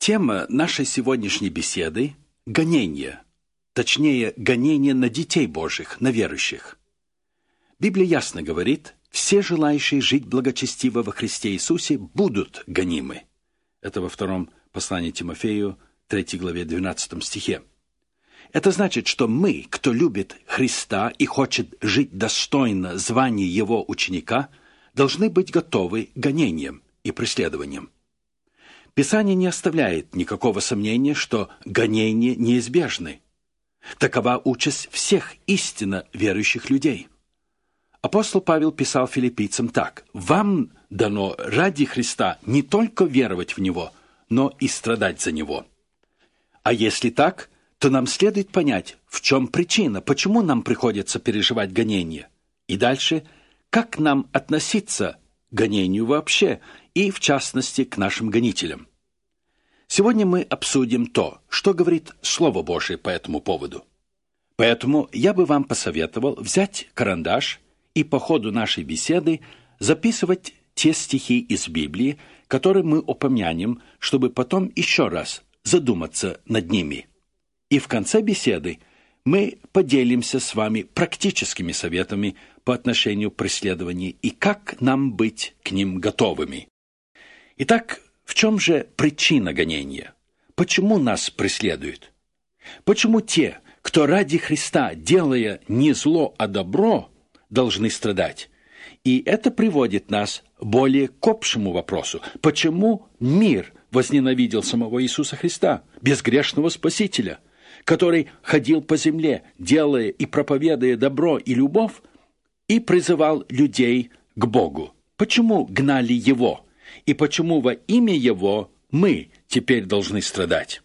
Тема нашей сегодняшней беседы – гонение, точнее, гонение на детей Божьих, на верующих. Библия ясно говорит, все желающие жить благочестиво во Христе Иисусе будут гонимы. Это во втором послании Тимофею, 3 главе, 12 стихе. Это значит, что мы, кто любит Христа и хочет жить достойно звания Его ученика, должны быть готовы к гонениям и преследованиям. Писание не оставляет никакого сомнения, что гонения неизбежны. Такова участь всех истинно верующих людей. Апостол Павел писал филиппийцам так: «Вам дано ради Христа не только веровать в Него, но и страдать за Него». А если так, то нам следует понять, в чем причина, почему нам приходится переживать гонения. И дальше, как нам относиться к гонению вообще, и в частности к нашим гонителям. Сегодня мы обсудим то, что говорит Слово Божие по этому поводу. Поэтому я бы вам посоветовал взять карандаш и по ходу нашей беседы записывать те стихи из Библии, которые мы упомянем, чтобы потом еще раз задуматься над ними. И в конце беседы мы поделимся с вами практическими советами по отношению к преследованию и как нам быть к ним готовыми. Итак, в чем же причина гонения? Почему нас преследуют? Почему те, кто ради Христа, делая не зло, а добро, должны страдать? И это приводит нас более к общему вопросу. Почему мир возненавидел самого Иисуса Христа, безгрешного Спасителя, который ходил по земле, делая и проповедуя добро и любовь, и призывал людей к Богу? Почему гнали Его? И почему во имя Его мы теперь должны страдать?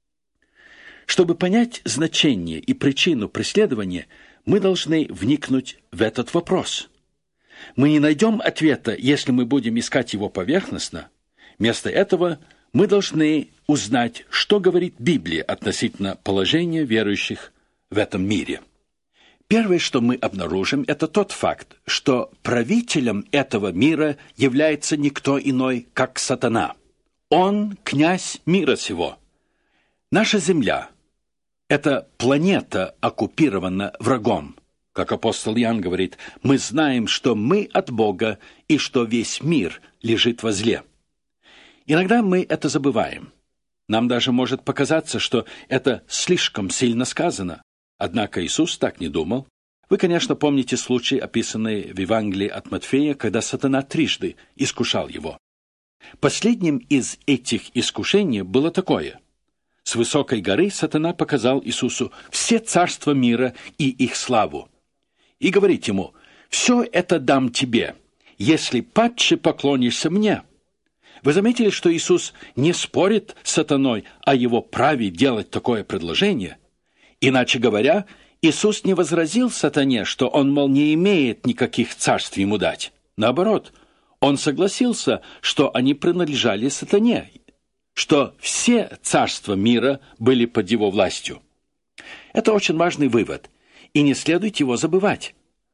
Чтобы понять значение и причину преследования, мы должны вникнуть в этот вопрос. Мы не найдем ответа, если мы будем искать его поверхностно. Вместо этого мы должны узнать, что говорит Библия относительно положения верующих в этом мире. Первое, что мы обнаружим, это тот факт, что правителем этого мира является никто иной, как сатана. Он князь мира сего. Наша земля – это планета, оккупирована врагом. Как апостол Иоанн говорит, мы знаем, что мы от Бога и что весь мир лежит во зле. Иногда мы это забываем. Нам даже может показаться, что это слишком сильно сказано. Однако Иисус так не думал. Вы, конечно, помните случай, описанный в Евангелии от Матфея, когда сатана трижды искушал его. Последним из этих искушений было такое. С высокой горы сатана показал Иисусу все царства мира и их славу. И говорит ему: «Все это дам тебе, если падше поклонишься мне». Вы заметили, что Иисус не спорит с сатаной о его праве делать такое предложение? Иначе говоря, Иисус не возразил сатане, что он, мол, не имеет никаких царств ему дать. Наоборот, он согласился, что они принадлежали сатане, что все царства мира были под его властью. Это очень важный вывод, и не следует его забывать.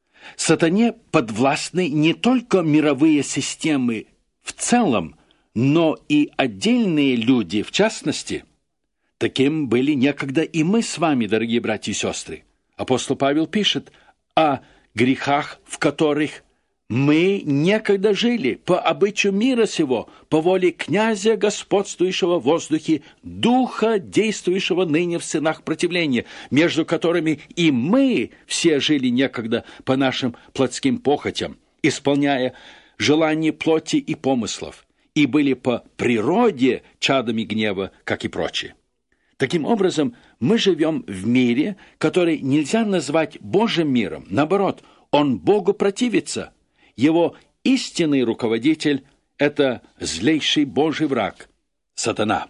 Сатане подвластны не только мировые системы в целом, но и отдельные люди в частности. Таким были некогда и мы с вами, дорогие братья и сестры. Апостол Павел пишет о грехах, в которых мы некогда жили по обычаю мира сего, по воле князя, господствующего в воздухе, духа, действующего ныне в сынах противления, между которыми и мы все жили некогда по нашим плотским похотям, исполняя желания плоти и помыслов, и были по природе чадами гнева, как и прочие. Таким образом, мы живем в мире, который нельзя назвать Божьим миром. Наоборот, он Богу противится. Его истинный руководитель – это злейший Божий враг – сатана.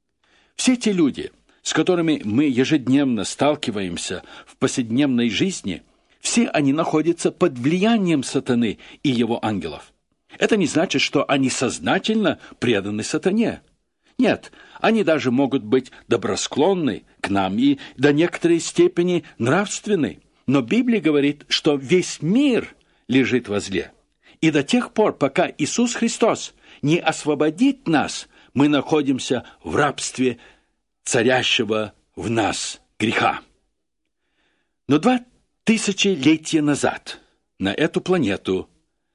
Все те люди, с которыми мы ежедневно сталкиваемся в повседневной жизни, все они находятся под влиянием сатаны и его ангелов. Это не значит, что они сознательно преданы сатане. Нет, они даже могут быть добросклонны к нам и до некоторой степени нравственны. Но Библия говорит, что весь мир лежит во зле. И до тех пор, пока Иисус Христос не освободит нас, мы находимся в рабстве царящего в нас греха. Но 2000 назад на эту планету,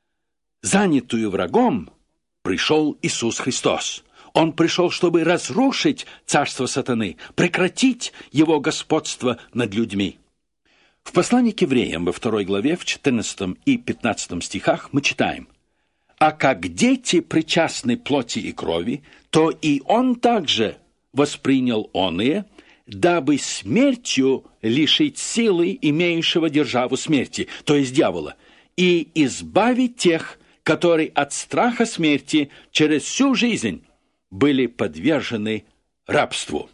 занятую врагом, пришел Иисус Христос. Он пришел, чтобы разрушить царство сатаны, прекратить его господство над людьми. В послании к евреям во 2 главе, в 14 и 15 стихах мы читаем: «А как дети причастны плоти и крови, то и он также воспринял оные, дабы смертью лишить силы имеющего державу смерти, то есть дьявола, и избавить тех, которые от страха смерти через всю жизнь были подвержены рабству».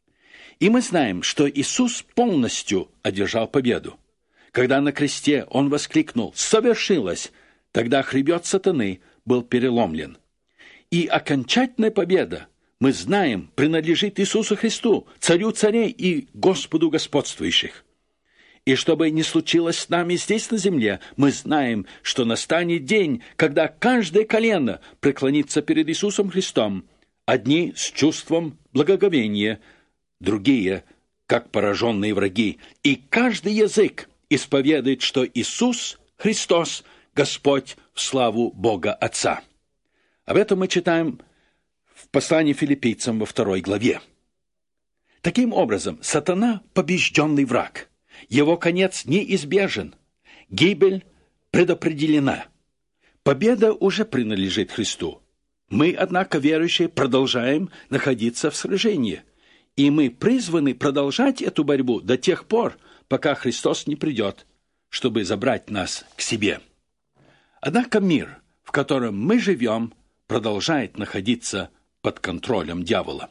И мы знаем, что Иисус полностью одержал победу. Когда на кресте Он воскликнул «Совершилось!», тогда хребет сатаны был переломлен. И окончательная победа, мы знаем, принадлежит Иисусу Христу, Царю царей и Господу господствующих. И что бы ни случилось с нами здесь на земле, мы знаем, что настанет день, когда каждое колено преклонится перед Иисусом Христом, одни с чувством благоговения, другие, как пораженные враги, и каждый язык исповедует, что Иисус Христос – Господь в славу Бога Отца. Об этом мы читаем в послании филиппийцам во 2 главе. Таким образом, сатана – побежденный враг. Его конец неизбежен. Гибель предопределена. Победа уже принадлежит Христу. Мы, однако, верующие, продолжаем находиться в сражении. И мы призваны продолжать эту борьбу до тех пор, пока Христос не придет, чтобы забрать нас к себе. Однако мир, в котором мы живем, продолжает находиться под контролем дьявола.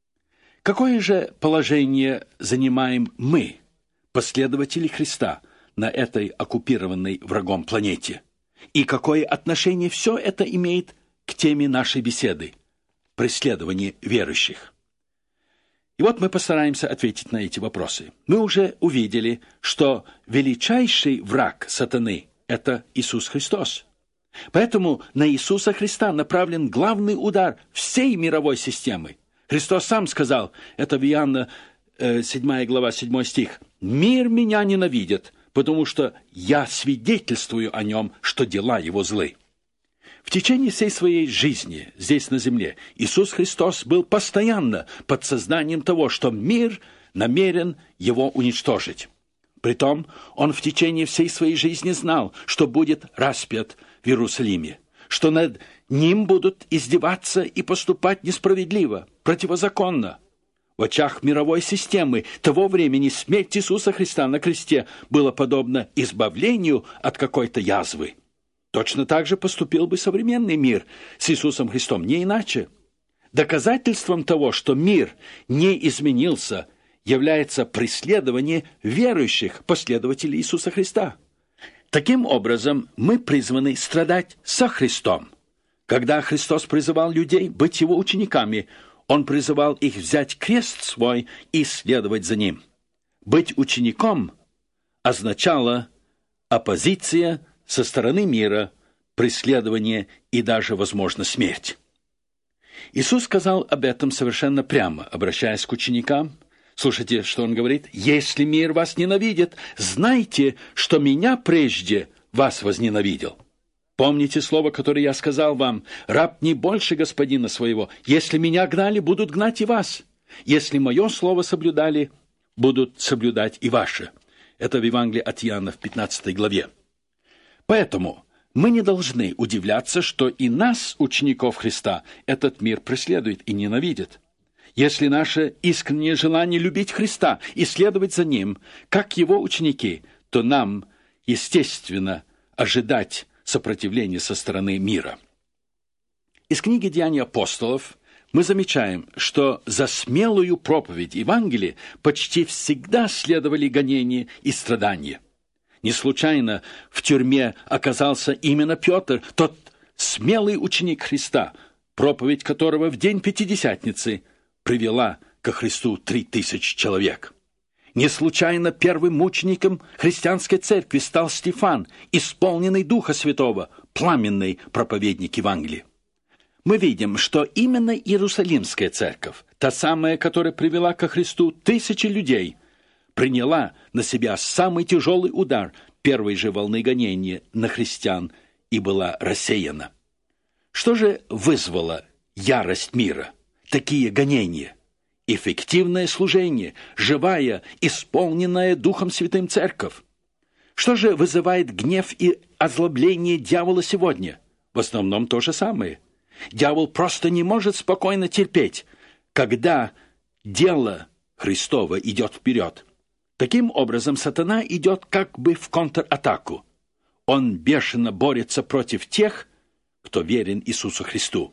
Какое же положение занимаем мы, последователи Христа, на этой оккупированной врагом планете? И какое отношение все это имеет к теме нашей беседы – преследование верующих? И вот мы постараемся ответить на эти вопросы. Мы уже увидели, что величайший враг сатаны – это Иисус Христос. Поэтому на Иисуса Христа направлен главный удар всей мировой системы. Христос сам сказал, это в Иоанна 7 глава, 7 стих, «Мир меня ненавидит, потому что я свидетельствую о нем, что дела его злы». В течение всей своей жизни здесь на земле Иисус Христос был постоянно под сознанием того, что мир намерен его уничтожить. Притом он в течение всей своей жизни знал, что будет распят в Иерусалиме, что над ним будут издеваться и поступать несправедливо, противозаконно. В очах мировой системы того времени смерть Иисуса Христа на кресте была подобна избавлению от какой-то язвы. Точно так же поступил бы современный мир с Иисусом Христом, не иначе. Доказательством того, что мир не изменился, является преследование верующих последователей Иисуса Христа. Таким образом, мы призваны страдать со Христом. Когда Христос призывал людей быть Его учениками, Он призывал их взять крест свой и следовать за Ним. Быть учеником означало оппозиция со стороны мира, преследование и даже, возможно, смерть. Иисус сказал об этом совершенно прямо, обращаясь к ученикам. Слушайте, что Он говорит. «Если мир вас ненавидит, знайте, что меня прежде вас возненавидел». Помните слово, которое я сказал вам: «Раб не больше господина своего. Если меня гнали, будут гнать и вас. Если мое слово соблюдали, будут соблюдать и ваше». Это в Евангелии от Иоанна в 15 главе. Поэтому мы не должны удивляться, что и нас, учеников Христа, этот мир преследует и ненавидит. Если наше искреннее желание любить Христа и следовать за Ним, как Его ученики, то нам, естественно, ожидать сопротивления со стороны мира. Из книги «Деяния апостолов» мы замечаем, что за смелую проповедь Евангелия почти всегда следовали гонения и страдания. Не случайно в тюрьме оказался именно Петр, тот смелый ученик Христа, проповедь которого в день Пятидесятницы привела ко Христу 3000 человек. Не случайно первым мучеником христианской церкви стал Стефан, исполненный Духа Святого, пламенный проповедник Евангелия. мы видим, что именно Иерусалимская церковь, та самая, которая привела ко Христу тысячи людей, приняла на себя самый тяжелый удар первой же волны гонения на христиан и была рассеяна. Что же вызвало ярость мира? Такие гонения. Эффективное служение, живая, исполненная Духом Святым церковь. Что же вызывает гнев и озлобление дьявола сегодня? В основном то же самое. Дьявол просто не может спокойно терпеть, когда дело Христово идет вперед. Таким образом, сатана идет как бы в контратаку. Он бешено борется против тех, кто верен Иисусу Христу.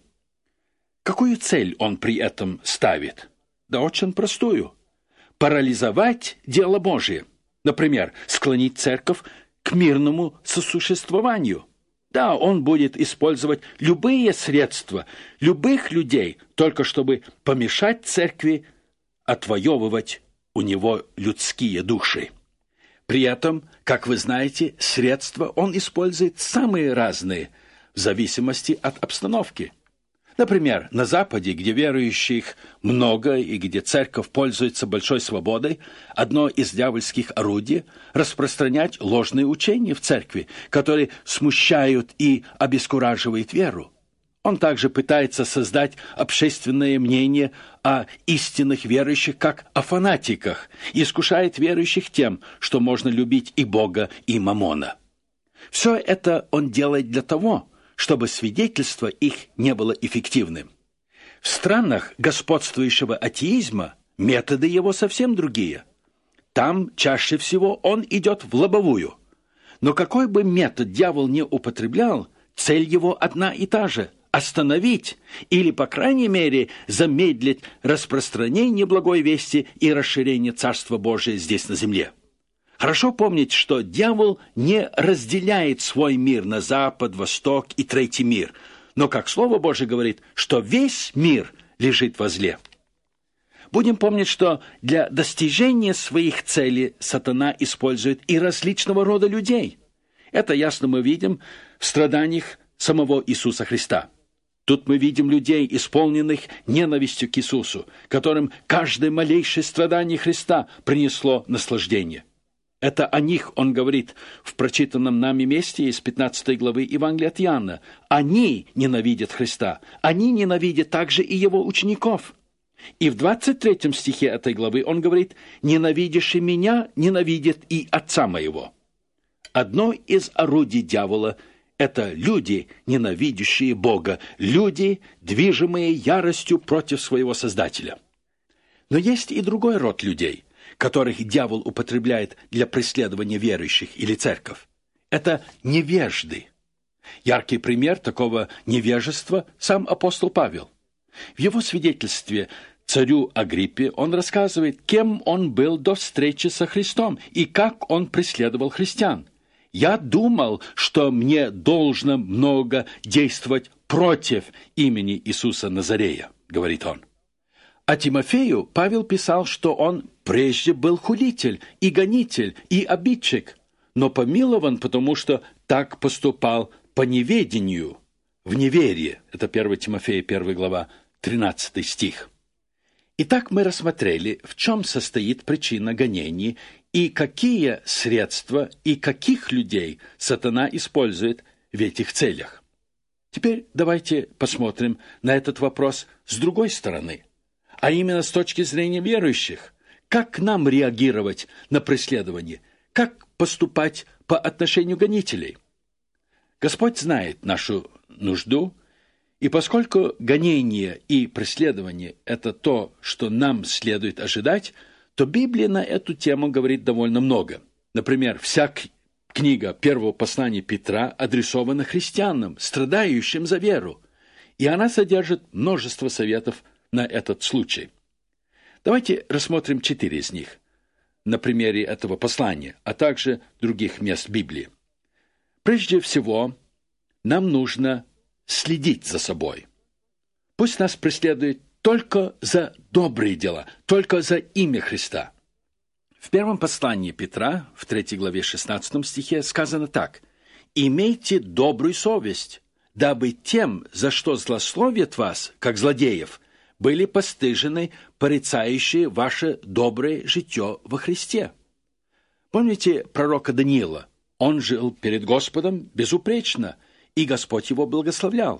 Какую цель он при этом ставит? Да очень простую. Парализовать дело Божие. Например, склонить церковь к мирному сосуществованию. Да, он будет использовать любые средства, любых людей, только чтобы помешать церкви отвоевывать у него людские души. При этом, как вы знаете, средства он использует самые разные, в зависимости от обстановки. Например, на Западе, где верующих много и где церковь пользуется большой свободой, одно из дьявольских орудий – распространять ложные учения в церкви, которые смущают и обескураживают веру. Он также пытается создать общественное мнение о истинных верующих как о фанатиках и искушает верующих тем, что можно любить и Бога, и маммона. Все это он делает для того, чтобы свидетельство их не было эффективным. В странах господствующего атеизма методы его совсем другие. Там чаще всего он идет в лобовую. Но какой бы метод дьявол ни употреблял, цель его одна и та же – остановить или, по крайней мере, замедлить распространение благой вести и расширение Царства Божия здесь на земле. Хорошо помнить, что дьявол не разделяет свой мир на Запад, Восток и Третий мир, но, как Слово Божие говорит, что весь мир лежит возле. Будем помнить, что для достижения своих целей сатана использует и различного рода людей. Это ясно мы видим в страданиях самого Иисуса Христа. Тут мы видим людей, исполненных ненавистью к Иисусу, которым каждое малейшее страдание Христа принесло наслаждение. Это о них он говорит в прочитанном нами месте из 15 главы Евангелия от Иоанна. Они ненавидят Христа, они ненавидят также и его учеников. И в 23 стихе этой главы он говорит: «Ненавидящий меня ненавидит и Отца моего». Одно из орудий дьявола – это люди, ненавидящие Бога, люди, движимые яростью против своего Создателя. Но есть и другой род людей, которых дьявол употребляет для преследования верующих или церковь. Это невежды. Яркий пример такого невежества – сам апостол Павел. В его свидетельстве царю Агриппе он рассказывает, кем он был до встречи со Христом и как он преследовал христиан. «Я думал, что мне должно много действовать против имени Иисуса Назарея», — говорит он. А Тимофею Павел писал, что он прежде был хулитель и гонитель и обидчик, но помилован, потому что так поступал по неведению, в неверии. Это 1 Тимофея, 1 глава, 13 стих. Итак, мы рассмотрели, в чем состоит причина гонений и какие средства и каких людей сатана использует в этих целях. Теперь давайте посмотрим на этот вопрос с другой стороны, а именно с точки зрения верующих. Как нам реагировать на преследование? Как поступать по отношению гонителей? Господь знает нашу нужду, и поскольку гонение и преследование – это то, что нам следует ожидать, то Библия на эту тему говорит довольно много. Например, вся книга первого послания Петра адресована христианам, страдающим за веру, и она содержит множество советов на этот случай. Давайте рассмотрим 4 из них на примере этого послания, а также других мест Библии. Прежде всего, нам нужно следить за собой. Пусть нас преследует только за добрые дела, только за имя Христа. В первом послании Петра, в 3 главе 16 стихе, сказано так: «Имейте добрую совесть, дабы тем, за что злословят вас, как злодеев, были постыжены порицающие ваше доброе житье во Христе». Помните пророка Даниила? Он жил перед Господом безупречно, и Господь его благословлял.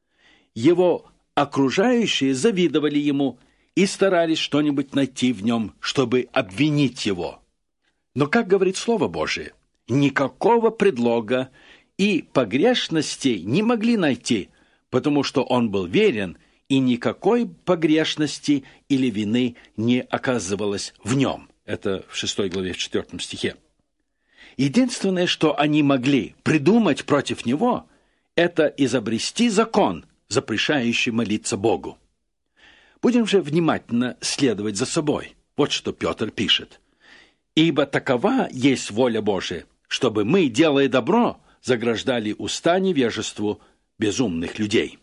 Его окружающие завидовали ему и старались что-нибудь найти в нем, чтобы обвинить его. Но, как говорит Слово Божие, никакого предлога и погрешностей не могли найти, потому что он был верен, и никакой погрешности или вины не оказывалось в нем. Это в 6 главе, в 4 стихе. Единственное, что они могли придумать против него, это изобрести закон, запрещающий молиться Богу. Будем же внимательно следовать за собой. Вот что Петр пишет. «Ибо такова есть воля Божия, чтобы мы, делая добро, заграждали уста невежеству безумных людей».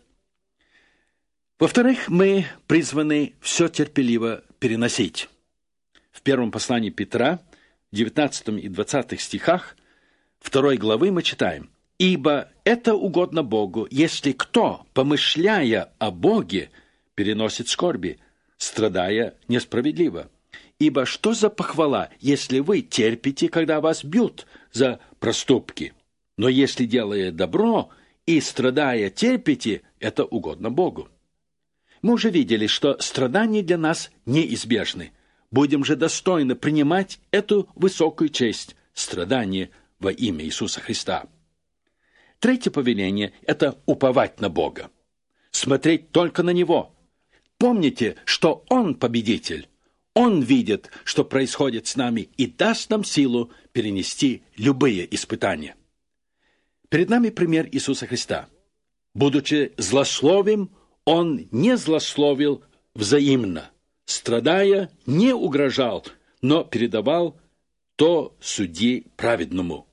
Во-вторых, мы призваны все терпеливо переносить. В первом послании Петра, 19 и 20 стихах 2 главы мы читаем: «Ибо это угодно Богу, если кто, помышляя о Боге, переносит скорби, страдая несправедливо. Ибо что за похвала, если вы терпите, когда вас бьют за проступки? Но если, делая добро и страдая терпите, это угодно Богу». Мы уже видели, что страдания для нас неизбежны. Будем же достойно принимать эту высокую честь – страдания во имя Иисуса Христа. Третье повеление – это уповать на Бога, смотреть только на Него. Помните, что Он победитель. Он видит, что происходит с нами, и даст нам силу перенести любые испытания. Перед нами пример Иисуса Христа. Будучи злословим, Он не злословил взаимно, страдая, не угрожал, но передавал то судье праведному.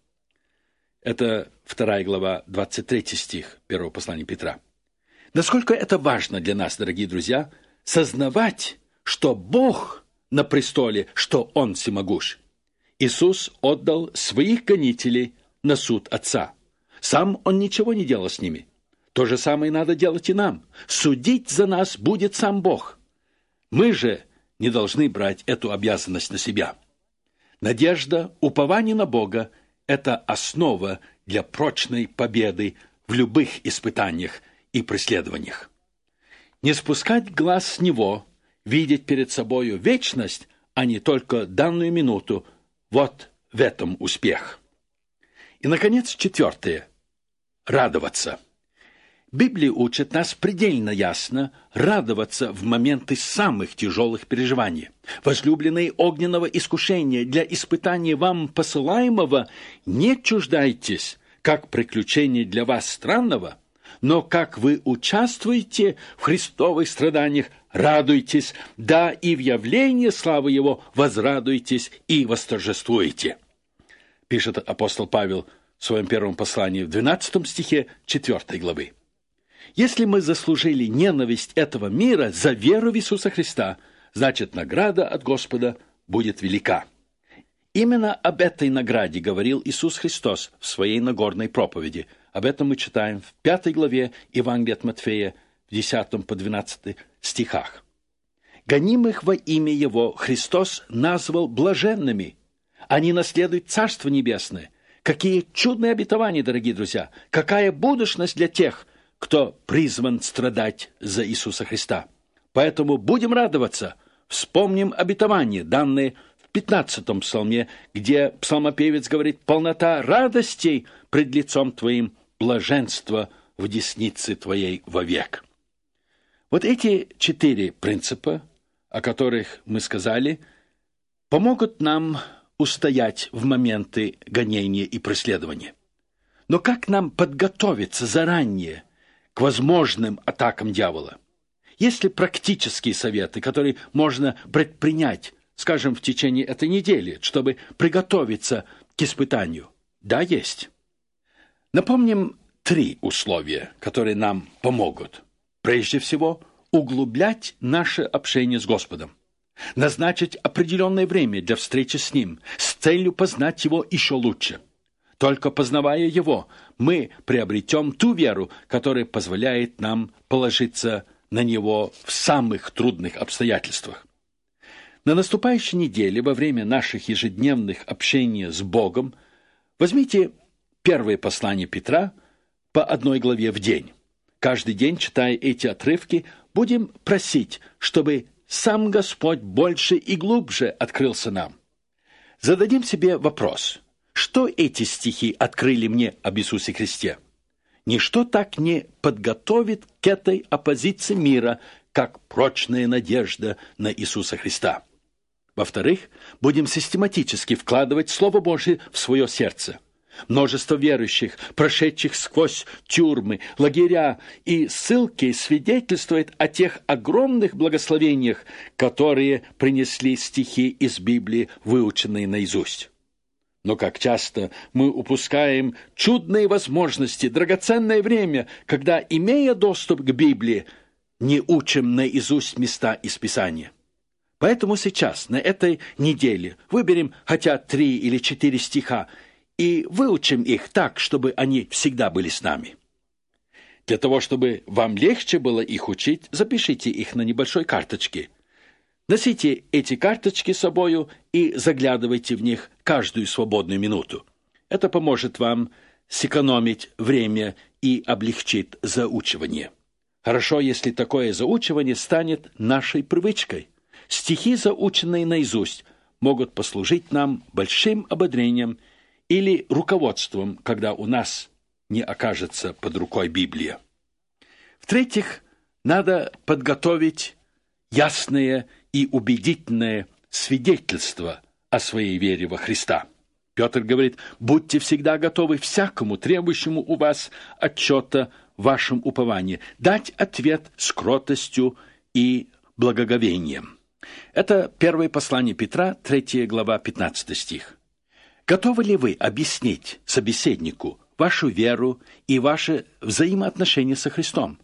Это 2 глава, 23 стих 1 послания Петра. Насколько это важно для нас, дорогие друзья, сознавать, что Бог на престоле, что Он всемогущ. Иисус отдал своих гонителей на суд Отца. Сам Он ничего не делал с ними. То же самое надо делать и нам. Судить за нас будет сам Бог. Мы же не должны брать эту обязанность на себя. Надежда, упование на Бога – это основа для прочной победы в любых испытаниях и преследованиях. Не спускать глаз с Него, видеть перед собою вечность, а не только данную минуту – вот в этом успех. И, наконец, 4. Радоваться. Библия учит нас предельно ясно радоваться в моменты самых тяжелых переживаний. Возлюбленные огненного искушения для испытания вам посылаемого, не чуждайтесь, как приключение для вас странного, но как вы участвуете в Христовых страданиях, радуйтесь, да и в явлении славы Его возрадуйтесь и восторжествуете. Пишет апостол Павел в своем первом послании в 12 стихе 4 главы. Если мы заслужили ненависть этого мира за веру в Иисуса Христа, значит, награда от Господа будет велика. Именно об этой награде говорил Иисус Христос в своей Нагорной проповеди. Об этом мы читаем в 5 главе Евангелия от Матфея, в 10 по 12 стихах. «Гонимых во имя Его Христос назвал блаженными. Они наследуют Царство Небесное. Какие чудные обетования, дорогие друзья! Какая будущность для тех, кто призван страдать за Иисуса Христа. Поэтому будем радоваться, вспомним обетование, данное в 15 псалме, где псалмопевец говорит: «Полнота радостей пред лицом Твоим, блаженство в деснице Твоей вовек». Вот эти 4 принципа, о которых мы сказали, помогут нам устоять в моменты гонения и преследования. Но как нам подготовиться заранее к возможным атакам дьявола? Есть ли практические советы, которые можно предпринять, скажем, в течение этой недели, чтобы приготовиться к испытанию? Да, есть. Напомним 3 условия, которые нам помогут. Прежде всего, углублять наше общение с Господом. Назначить определенное время для встречи с Ним с целью познать Его еще лучше. Только познавая Его, мы приобретем ту веру, которая позволяет нам положиться на Него в самых трудных обстоятельствах. На наступающей неделе, во время наших ежедневных общений с Богом, возьмите первое послание Петра по 1 главе в день. Каждый день, читая эти отрывки, будем просить, чтобы сам Господь больше и глубже открылся нам. Зададим себе вопрос: что эти стихи открыли мне об Иисусе Христе? Ничто так не подготовит к этой оппозиции мира, как прочная надежда на Иисуса Христа. Во-вторых, будем систематически вкладывать Слово Божие в свое сердце. Множество верующих, прошедших сквозь тюрьмы, лагеря и ссылки, свидетельствует о тех огромных благословениях, которые принесли стихи из Библии, выученные наизусть. Но как часто мы упускаем чудные возможности, драгоценное время, когда, имея доступ к Библии, не учим наизусть места из Писания. Поэтому сейчас, на этой неделе, выберем хотя 3 или 4 стиха и выучим их так, чтобы они всегда были с нами. Для того, чтобы вам легче было их учить, запишите их на небольшой карточке. Носите эти карточки с собою и заглядывайте в них каждую свободную минуту. Это поможет вам сэкономить время и облегчит заучивание. Хорошо, если такое заучивание станет нашей привычкой. Стихи, заученные наизусть, могут послужить нам большим ободрением или руководством, когда у нас не окажется под рукой Библия. В-третьих, надо подготовить ясное и убедительное свидетельство о своей вере во Христа. Петр говорит: «Будьте всегда готовы всякому требующему у вас отчета в вашем уповании, дать ответ с кротостью и благоговением». Это первое послание Петра, 3 глава, 15 стих. Готовы ли вы объяснить собеседнику вашу веру и ваши взаимоотношения со Христом?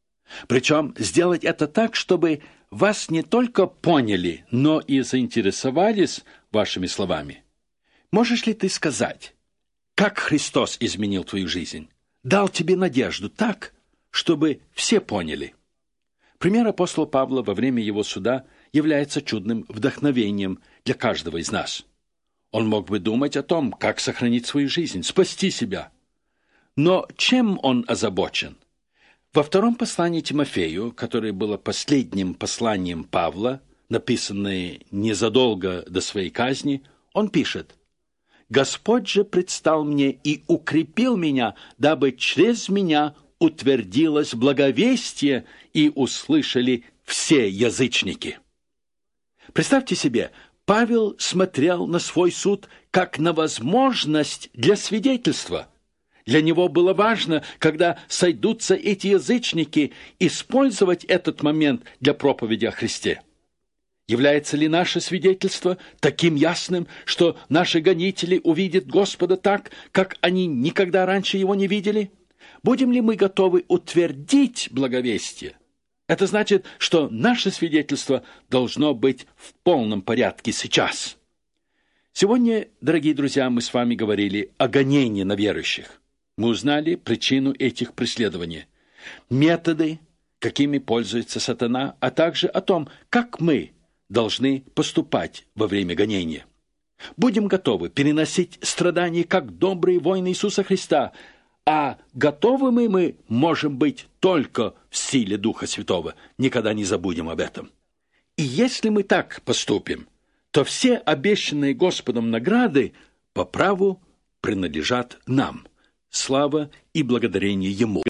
Причем сделать это так, чтобы вас не только поняли, но и заинтересовались вашими словами. Можешь ли ты сказать, как Христос изменил твою жизнь, дал тебе надежду так, чтобы все поняли? Пример апостола Павла во время его суда является чудным вдохновением для каждого из нас. Он мог бы думать о том, как сохранить свою жизнь, спасти себя. Но чем он озабочен? Во втором послании Тимофею, которое было последним посланием Павла, написанное незадолго до своей казни, он пишет: «Господь же предстал мне и укрепил меня, дабы через меня утвердилось благовестие и услышали все язычники». Представьте себе, Павел смотрел на свой суд как на возможность для свидетельства. Для него было важно, когда сойдутся эти язычники, использовать этот момент для проповеди о Христе. Является ли наше свидетельство таким ясным, что наши гонители увидят Господа так, как они никогда раньше его не видели? Будем ли мы готовы утвердить благовестие? Это значит, что наше свидетельство должно быть в полном порядке сейчас. Сегодня, дорогие друзья, мы с вами говорили о гонении на верующих. Мы узнали причину этих преследований, методы, какими пользуется сатана, а также о том, как мы должны поступать во время гонения. Будем готовы переносить страдания, как добрые воины Иисуса Христа, а готовыми мы можем быть только в силе Духа Святого. Никогда не забудем об этом. И если мы так поступим, то все обещанные Господом награды по праву принадлежат нам. Слава и благодарение Ему.